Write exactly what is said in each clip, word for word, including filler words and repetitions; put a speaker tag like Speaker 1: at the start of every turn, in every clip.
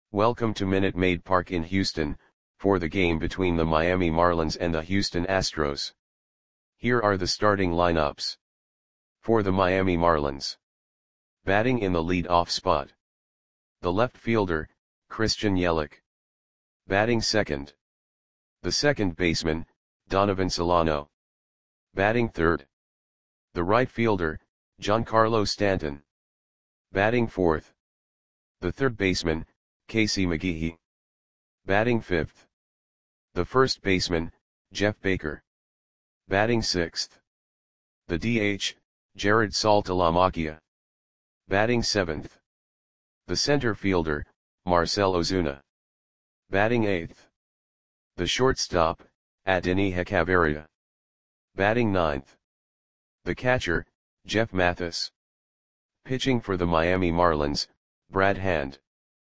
Speaker 1: Welcome to Minute Maid Park in Houston, for the game between the Miami Marlins and the Houston Astros. Here are the starting lineups. For the Miami Marlins. Batting in the lead-off spot. The left fielder, Christian Yelich. Batting second. The second baseman, Donovan Solano. Batting third. The right fielder, Giancarlo Stanton. Batting fourth. The third baseman, Casey McGehee. Batting fifth. The first baseman, Jeff Baker. Batting sixth. The D H, Jared Saltalamacchia. Batting seventh. The center fielder, Marcell Ozuna. Batting eighth. The shortstop, Adeiny Hechavarria. Batting ninth. The catcher, Jeff Mathis. Pitching for the Miami Marlins, Brad Hand.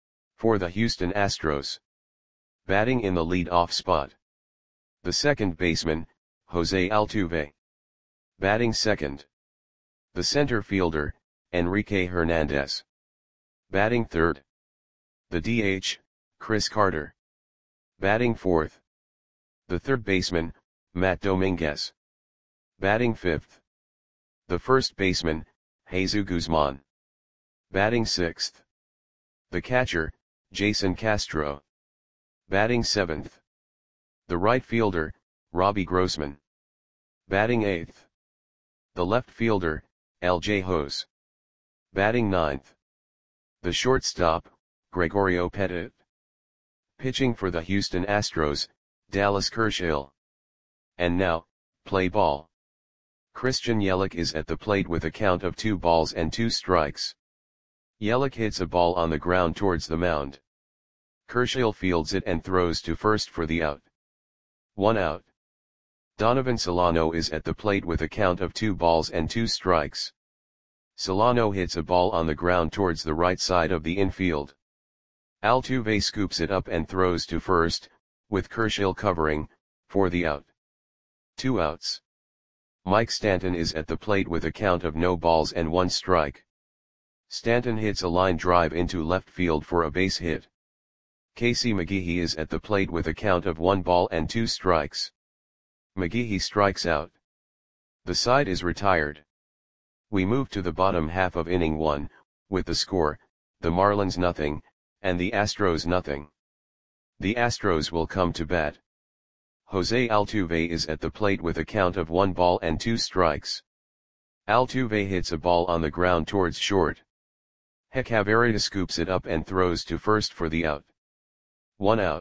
Speaker 1: For the Houston Astros. Batting in the lead-off spot. The second baseman, Jose Altuve. Batting second. The center fielder, Enrique Hernandez. Batting third. The D H, Chris Carter. Batting fourth. The third baseman, Matt Dominguez. Batting fifth. The first baseman, Jesus Guzman. Batting sixth. The catcher, Jason Castro. Batting seventh. The right fielder, Robbie Grossman. Batting eighth. The left fielder, L J Hose. Batting ninth. The shortstop, Gregorio Petit. Pitching for the Houston Astros, Dallas Kershaw. And now, play ball. Christian Yelich is at the plate with a count of two balls and two strikes. Yelich hits a ball on the ground towards the mound. Kershaw fields it and throws to first for the out. One out. Donovan Solano is at the plate with a count of two balls and two strikes. Solano hits a ball on the ground towards the right side of the infield. Altuve scoops it up and throws to first, with Kershaw covering, for the out. Two outs. Mike Stanton is at the plate with a count of no balls and one strike. Stanton hits a line drive into left field for a base hit. Casey McGehee is at the plate with a count of one ball and two strikes. McGehee strikes out. The side is retired. We move to the bottom half of inning one, with the score, the Marlins nothing, and the Astros nothing. The Astros will come to bat. Jose Altuve is at the plate with a count of one ball and two strikes. Altuve hits a ball on the ground towards short. Hechavarria scoops it up and throws to first for the out. One out.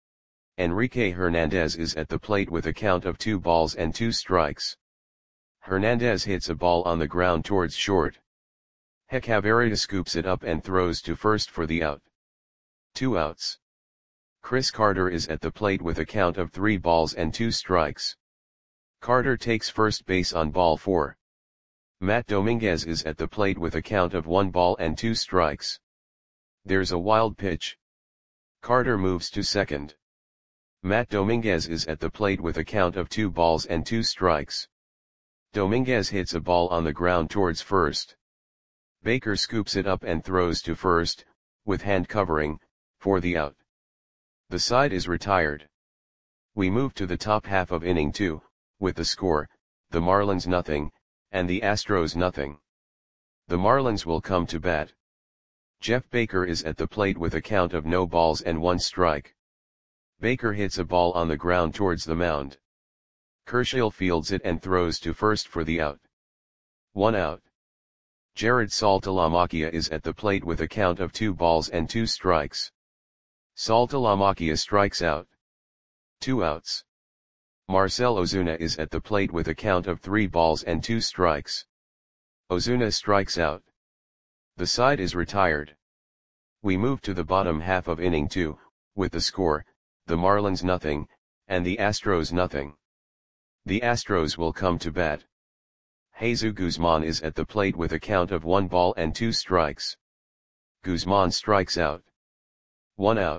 Speaker 1: Enrique Hernandez is at the plate with a count of two balls and two strikes. Hernandez hits a ball on the ground towards short. Hechavarria scoops it up and throws to first for the out. Two outs. Chris Carter is at the plate with a count of three balls and two strikes. Carter takes first base on ball four. Matt Dominguez is at the plate with a count of one ball and two strikes. There's a wild pitch. Carter moves to second. Matt Dominguez is at the plate with a count of two balls and two strikes. Dominguez hits a ball on the ground towards first. Baker scoops it up and throws to first, with Hand covering, for the out. The side is retired. We move to the top half of inning two, with the score, the Marlins nothing, and the Astros nothing. The Marlins will come to bat. Jeff Baker is at the plate with a count of no balls and one strike. Baker hits a ball on the ground towards the mound. Kershaw fields it and throws to first for the out. One out. Jared Saltalamacchia is at the plate with a count of two balls and two strikes. Saltalamacchia strikes out. Two outs. Marcell Ozuna is at the plate with a count of three balls and two strikes. Ozuna strikes out. The side is retired. We move to the bottom half of inning two, with the score, the Marlins nothing, and the Astros nothing. The Astros will come to bat. Jesus Guzman is at the plate with a count of one ball and two strikes. Guzman strikes out. One out.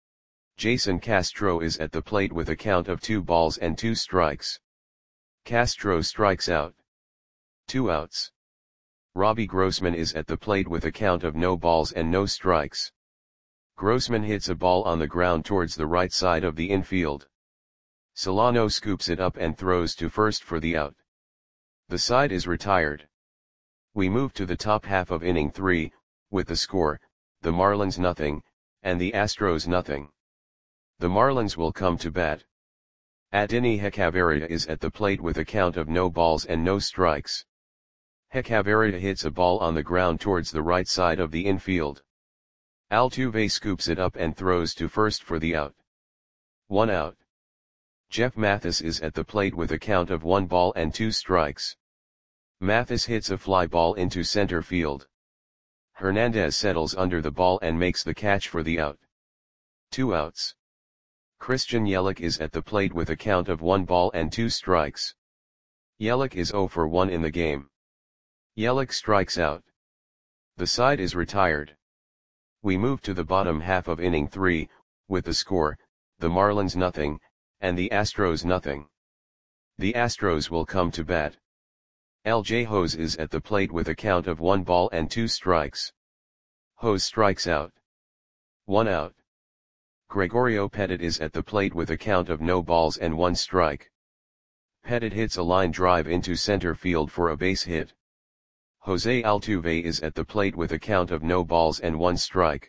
Speaker 1: Jason Castro is at the plate with a count of two balls and two strikes. Castro strikes out. Two outs. Robbie Grossman is at the plate with a count of no balls and no strikes. Grossman hits a ball on the ground towards the right side of the infield. Solano scoops it up and throws to first for the out. The side is retired. We move to the top half of inning three, with the score, the Marlins nothing, and the Astros nothing. The Marlins will come to bat. Adeiny Hechavarria is at the plate with a count of no balls and no strikes. Hechavarria hits a ball on the ground towards the right side of the infield. Altuve scoops it up and throws to first for the out. One out. Jeff Mathis is at the plate with a count of one ball and two strikes. Mathis hits a fly ball into center field. Hernandez settles under the ball and makes the catch for the out. Two outs. Christian Yelich is at the plate with a count of one ball and two strikes. Yelich is zero for one in the game. Yelich strikes out. The side is retired. We move to the bottom half of inning three, with the score, the Marlins nothing, and the Astros nothing. The Astros will come to bat. L J Hose is at the plate with a count of one ball and two strikes. Hose strikes out. One out. Gregorio Petit is at the plate with a count of no balls and one strike. Petit hits a line drive into center field for a base hit. Jose Altuve is at the plate with a count of no balls and one strike.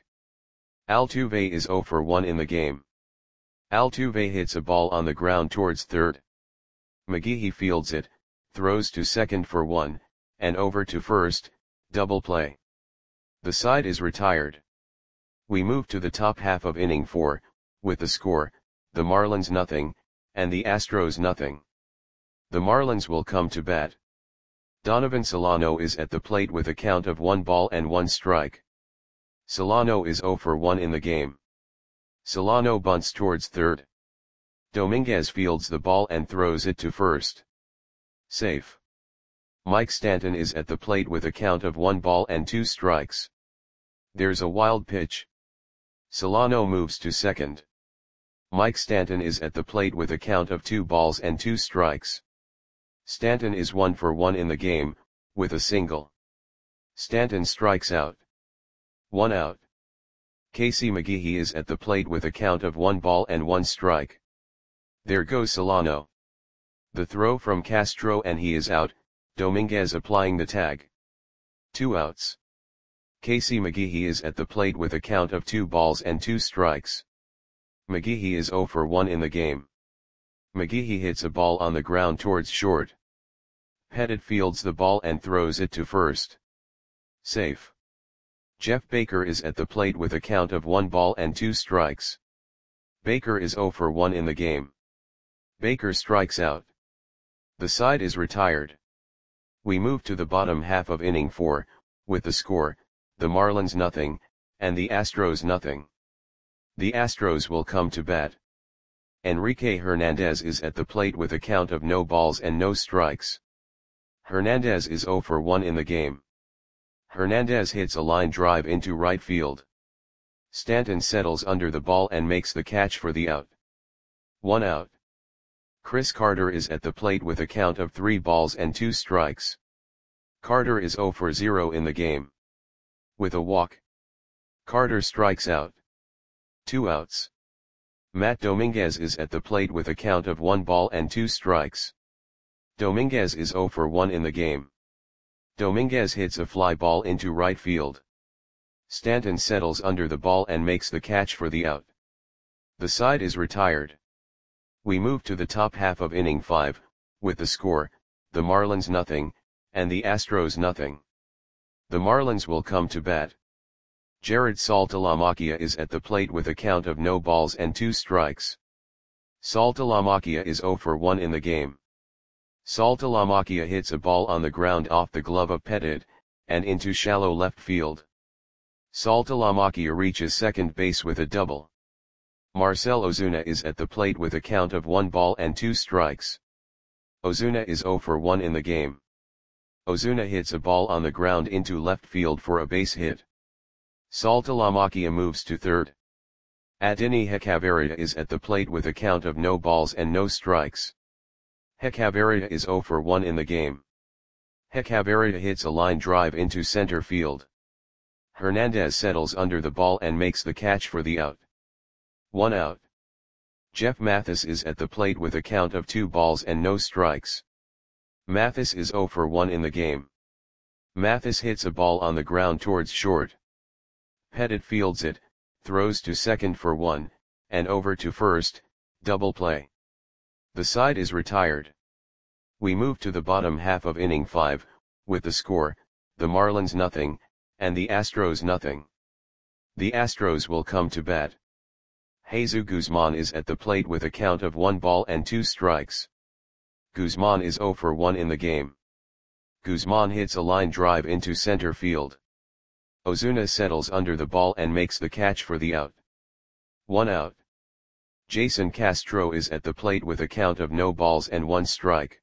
Speaker 1: Altuve is zero for one in the game. Altuve hits a ball on the ground towards third. McGehee fields it, throws to second for one, and over to first, double play. The side is retired. We move to the top half of inning four, with the score, the Marlins nothing, and the Astros nothing. The Marlins will come to bat. Donovan Solano is at the plate with a count of one ball and one strike. Solano is zero for one in the game. Solano bunts towards third. Dominguez fields the ball and throws it to first. Safe. Mike Stanton is at the plate with a count of one ball and two strikes. There's a wild pitch. Solano moves to second. Mike Stanton is at the plate with a count of two balls and two strikes. Stanton is one for one in the game, with a single. Stanton strikes out. One out. Casey McGehee is at the plate with a count of one ball and one strike. There goes Solano. The throw from Castro and he is out, Dominguez applying the tag. Two outs. Casey McGehee is at the plate with a count of two balls and two strikes. McGehee is zero for one in the game. McGehee hits a ball on the ground towards short. Petit fields the ball and throws it to first. Safe. Jeff Baker is at the plate with a count of one ball and two strikes. Baker is zero for one in the game. Baker strikes out. The side is retired. We move to the bottom half of inning four, with the score, the Marlins nothing, and the Astros nothing. The Astros will come to bat. Enrique Hernandez is at the plate with a count of no balls and no strikes. Hernandez is zero for one in the game. Hernandez hits a line drive into right field. Stanton settles under the ball and makes the catch for the out. One out. Chris Carter is at the plate with a count of three balls and two strikes. Carter is zero for zero in the game. With a walk. Carter strikes out. Two outs. Matt Dominguez is at the plate with a count of one ball and two strikes. Dominguez is zero for one in the game. Dominguez hits a fly ball into right field. Stanton settles under the ball and makes the catch for the out. The side is retired. We move to the top half of inning five, with the score, the Marlins nothing, and the Astros nothing. The Marlins will come to bat. Jared Saltalamacchia is at the plate with a count of no balls and two strikes. Saltalamacchia is zero for one in the game. Saltalamacchia hits a ball on the ground off the glove of Petit, and into shallow left field. Saltalamacchia reaches second base with a double. Marcell Ozuna is at the plate with a count of one ball and two strikes. Ozuna is zero for one in the game. Ozuna hits a ball on the ground into left field for a base hit. Saltalamacchia moves to third. Adeiny Hechavarria is at the plate with a count of no balls and no strikes. Hechavarria is zero for one in the game. Hechavarria hits a line drive into center field. Hernandez settles under the ball and makes the catch for the out. One out. Jeff Mathis is at the plate with a count of two balls and no strikes. Mathis is zero for one in the game. Mathis hits a ball on the ground towards short. Pettit fields it, throws to second for one, and over to first, double play. The side is retired. We move to the bottom half of inning five, with the score, the Marlins nothing, and the Astros nothing. The Astros will come to bat. Jesus Guzman is at the plate with a count of one ball and two strikes. Guzman is zero for one in the game. Guzman hits a line drive into center field. Ozuna settles under the ball and makes the catch for the out. One out. Jason Castro is at the plate with a count of no balls and one strike.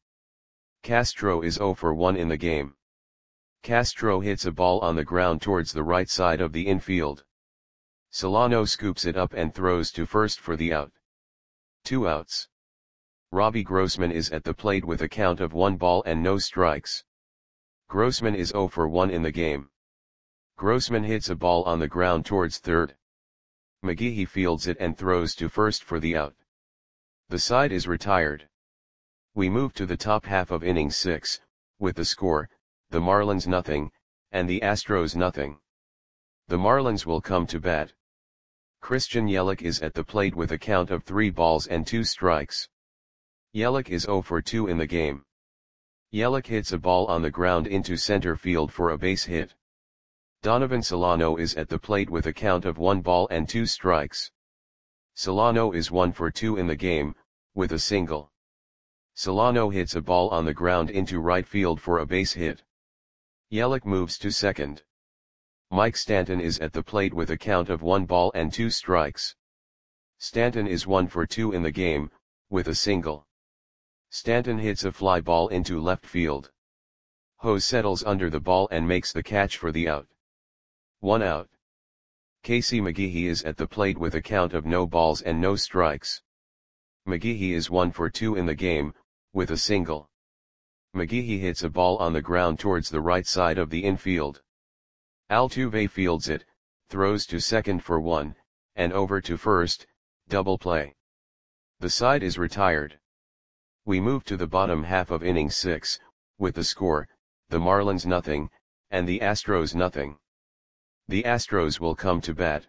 Speaker 1: Castro is zero for one in the game. Castro hits a ball on the ground towards the right side of the infield. Solano scoops it up and throws to first for the out. Two outs. Robbie Grossman is at the plate with a count of one ball and no strikes. Grossman is zero for one in the game. Grossman hits a ball on the ground towards third. McGehee fields it and throws to first for the out. The side is retired. We move to the top half of inning six, with the score, the Marlins nothing, and the Astros nothing. The Marlins will come to bat. Christian Yelich is at the plate with a count of three balls and two strikes. Yelich is zero for two in the game. Yelich hits a ball on the ground into center field for a base hit. Donovan Solano is at the plate with a count of one ball and two strikes. Solano is one for two in the game, with a single. Solano hits a ball on the ground into right field for a base hit. Yelich moves to second. Mike Stanton is at the plate with a count of one ball and two strikes. Stanton is one for two in the game, with a single. Stanton hits a fly ball into left field. Hose settles under the ball and makes the catch for the out. One out. Casey McGehee is at the plate with a count of no balls and no strikes. McGehee is one for two in the game, with a single. McGehee hits a ball on the ground towards the right side of the infield. Altuve fields it, throws to second for one, and over to first, double play. The side is retired. We move to the bottom half of inning six, with the score, the Marlins nothing, and the Astros nothing. The Astros will come to bat.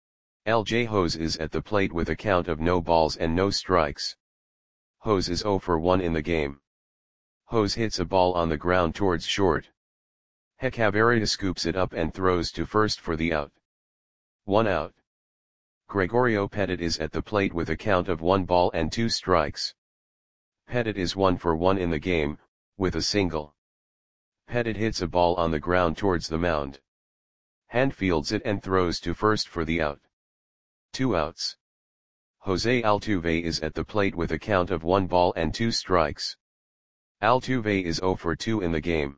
Speaker 1: L J Hose is at the plate with a count of no balls and no strikes. Hose is zero for one in the game. Hose hits a ball on the ground towards short. Hechavarria scoops it up and throws to first for the out. One out. Gregorio Pettit is at the plate with a count of one ball and two strikes. Pettit is one for one in the game, with a single. Pettit hits a ball on the ground towards the mound. Hand fields it and throws to first for the out. Two outs. Jose Altuve is at the plate with a count of one ball and two strikes. Altuve is zero for two in the game.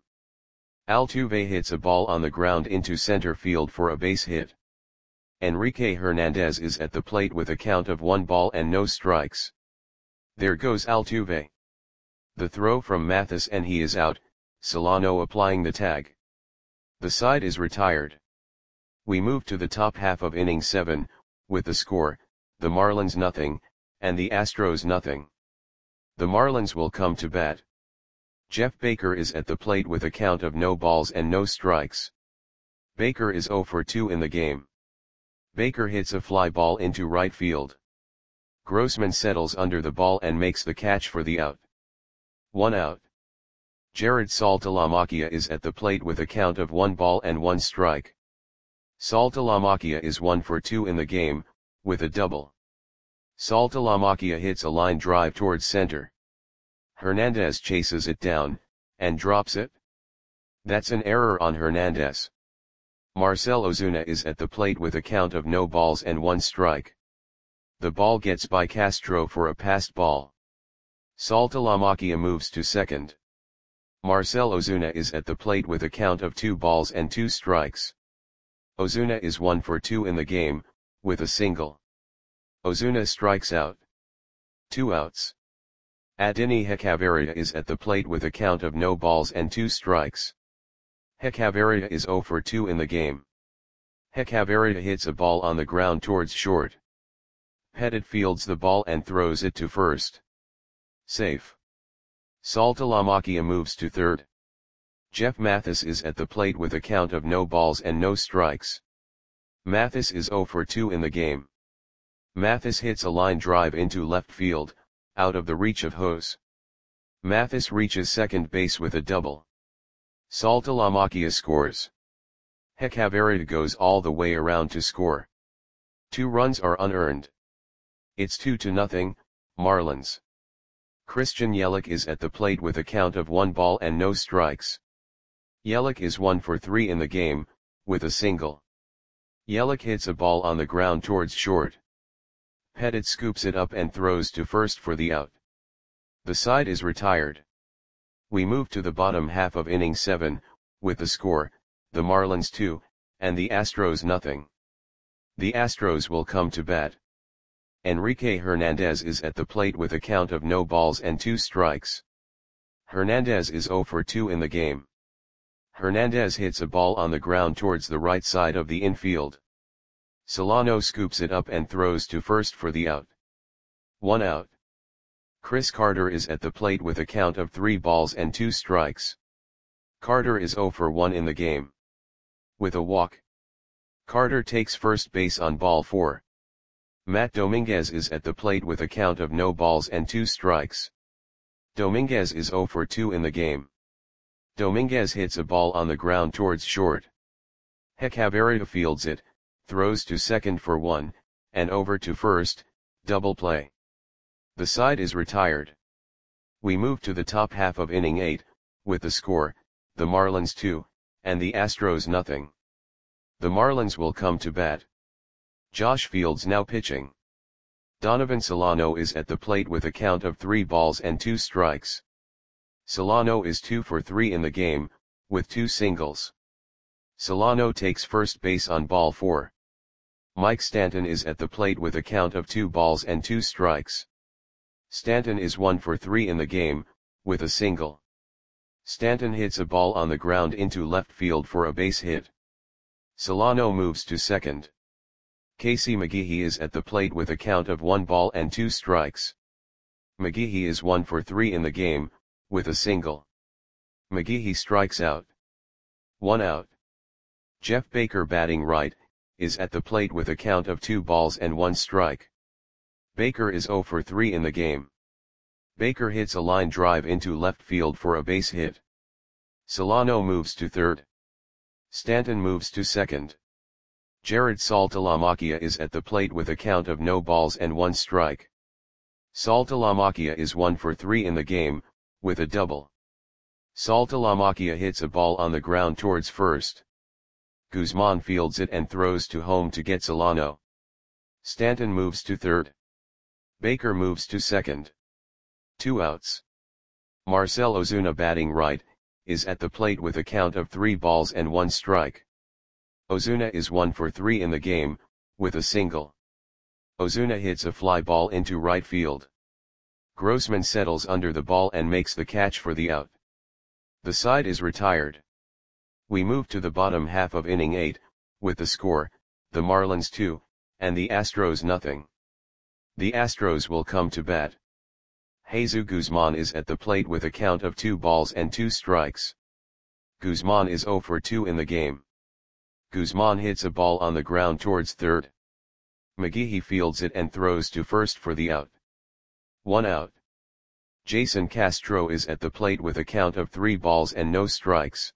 Speaker 1: Altuve hits a ball on the ground into center field for a base hit. Enrique Hernandez is at the plate with a count of one ball and no strikes. There goes Altuve. The throw from Mathis and he is out, Solano applying the tag. The side is retired. We move to the top half of inning seven, with the score, the Marlins nothing, and the Astros nothing. The Marlins will come to bat. Jeff Baker is at the plate with a count of no balls and no strikes. Baker is zero for two in the game. Baker hits a fly ball into right field. Grossman settles under the ball and makes the catch for the out. One out. Jared Saltalamacchia is at the plate with a count of one ball and one strike. Saltalamacchia is one for two in the game, with a double. Saltalamacchia hits a line drive towards center. Hernandez chases it down, and drops it. That's an error on Hernandez. Marcell Ozuna is at the plate with a count of no balls and one strike. The ball gets by Castro for a passed ball. Saltalamacchia moves to second. Marcell Ozuna is at the plate with a count of two balls and two strikes. Ozuna is one for two in the game, with a single. Ozuna strikes out. Two outs. Adeiny Hechavarria is at the plate with a count of no balls and two strikes. Hechavarria is zero for two in the game. Hechavarria hits a ball on the ground towards short. Pettit fields the ball and throws it to first. Safe. Saltalamacchia moves to third. Jeff Mathis is at the plate with a count of no balls and no strikes. Mathis is zero for two in the game. Mathis hits a line drive into left field, out of the reach of Hose. Mathis reaches second base with a double. Saltalamacchia scores. Hechavarria goes all the way around to score. Two runs are unearned. It's two to nothing, Marlins. Christian Yelich is at the plate with a count of one ball and no strikes. Yelich is one for three in the game, with a single. Yelich hits a ball on the ground towards short. Pettit scoops it up and throws to first for the out. The side is retired. We move to the bottom half of inning seven, with the score, the Marlins two, and the Astros nothing. The Astros will come to bat. Enrique Hernandez is at the plate with a count of no balls and two strikes. Hernandez is zero for two in the game. Hernandez hits a ball on the ground towards the right side of the infield. Solano scoops it up and throws to first for the out. One out. Chris Carter is at the plate with a count of three balls and two strikes. Carter is zero for one in the game. With a walk. Carter takes first base on ball four. Matt Dominguez is at the plate with a count of no balls and two strikes. Dominguez is zero for two in the game. Dominguez hits a ball on the ground towards short. Hechavarria fields it, throws to second for one, and over to first, double play. The side is retired. We move to the top half of inning eight, with the score, the Marlins two, and the Astros nothing. The Marlins will come to bat. Josh Fields now pitching. Donovan Solano is at the plate with a count of three balls and two strikes. Solano is two for three in the game, with two singles. Solano takes first base on ball four. Mike Stanton is at the plate with a count of two balls and two strikes. Stanton is one for three in the game, with a single. Stanton hits a ball on the ground into left field for a base hit. Solano moves to second. Casey McGehee is at the plate with a count of one ball and two strikes. McGehee is one for three in the game, with a single. McGehee strikes out. One out. Jeff Baker batting right, is at the plate with a count of two balls and one strike. Baker is zero for three in the game. Baker hits a line drive into left field for a base hit. Solano moves to third. Stanton moves to second. Jared Saltalamacchia is at the plate with a count of no balls and one strike. Saltalamacchia is one for three in the game, with a double. Saltalamacchia hits a ball on the ground towards first. Guzman fields it and throws to home to get Solano. Stanton moves to third. Baker moves to second. Two outs. Marcell Ozuna batting right, is at the plate with a count of three balls and one strike. Ozuna is one for three in the game, with a single. Ozuna hits a fly ball into right field. Grossman settles under the ball and makes the catch for the out. The side is retired. We move to the bottom half of inning eight, with the score, the Marlins two, and the Astros nothing. The Astros will come to bat. Jesus Guzman is at the plate with a count of two balls and two strikes. Guzman is zero for two in the game. Guzman hits a ball on the ground towards third. McGehee fields it and throws to first for the out. One out. Jason Castro is at the plate with a count of three balls and no strikes.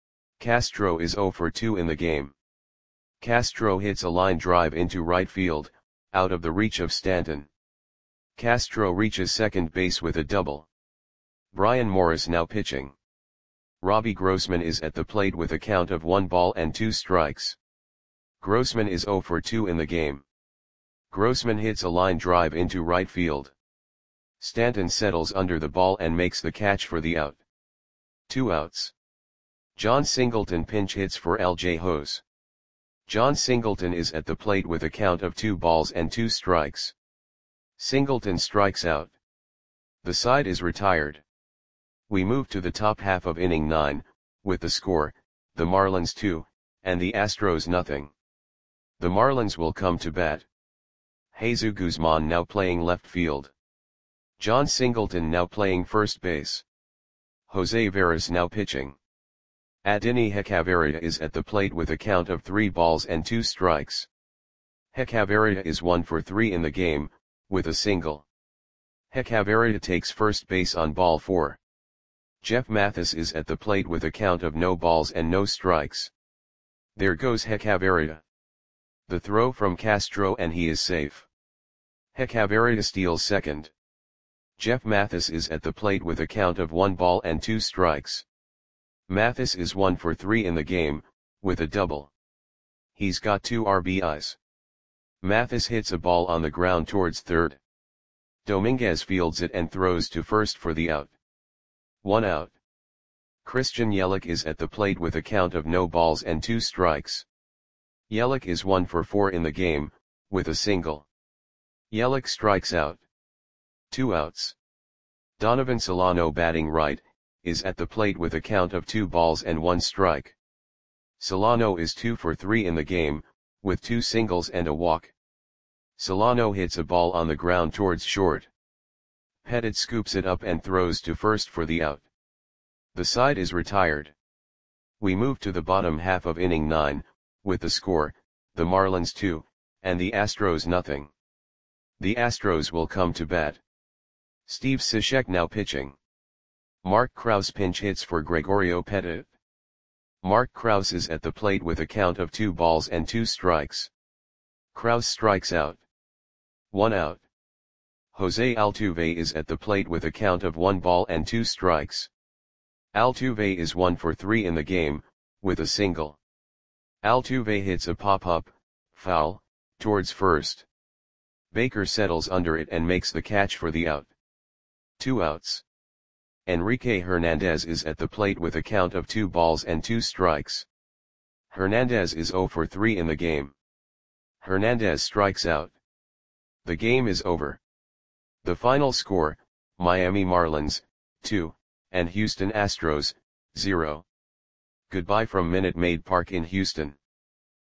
Speaker 1: Castro is zero for two in the game. Castro hits a line drive into right field, out of the reach of Stanton. Castro reaches second base with a double. Brian Morris now pitching. Robbie Grossman is at the plate with a count of one ball and two strikes. Grossman is zero for two in the game. Grossman hits a line drive into right field. Stanton settles under the ball and makes the catch for the out. Two outs. John Singleton pinch hits for L J Hose. John Singleton is at the plate with a count of two balls and two strikes. Singleton strikes out. The side is retired. We move to the top half of inning nine, with the score, the Marlins two, and the Astros nothing. The Marlins will come to bat. Jesus Guzman now playing left field. John Singleton now playing first base. Jose Veras now pitching. Adeiny Hechavarria is at the plate with a count of three balls and two strikes. Hechavarria is one for three in the game, with a single. Hechavarria takes first base on ball four. Jeff Mathis is at the plate with a count of no balls and no strikes. There goes Hechavarria. The throw from Castro and he is safe. Hechavarria steals second. Jeff Mathis is at the plate with a count of one ball and two strikes. Mathis is one for three in the game, with a double. He's got two R B Is. Mathis hits a ball on the ground towards third. Dominguez fields it and throws to first for the out. One out. Christian Yelich is at the plate with a count of no balls and two strikes. Yelich is one for four in the game, with a single. Yelich strikes out. Two outs. Donovan Solano batting right, is at the plate with a count of two balls and one strike. Solano is two for three in the game, with two singles and a walk. Solano hits a ball on the ground towards short. Pettit scoops it up and throws to first for the out. The side is retired. We move to the bottom half of inning nine, with the score, the Marlins two, and the Astros nothing. The Astros will come to bat. Steve Cishek now pitching. Mark Krause pinch hits for Gregorio Pettit. Mark Krause is at the plate with a count of two balls and two strikes. Krause strikes out. One out. Jose Altuve is at the plate with a count of one ball and two strikes. Altuve is one for three in the game, with a single. Altuve hits a pop-up, foul, towards first. Baker settles under it and makes the catch for the out. Two outs. Enrique Hernandez is at the plate with a count of two balls and two strikes. Hernandez is zero for three in the game. Hernandez strikes out. The game is over. The final score, Miami Marlins, two, and Houston Astros, zero. Goodbye from Minute Maid Park in Houston.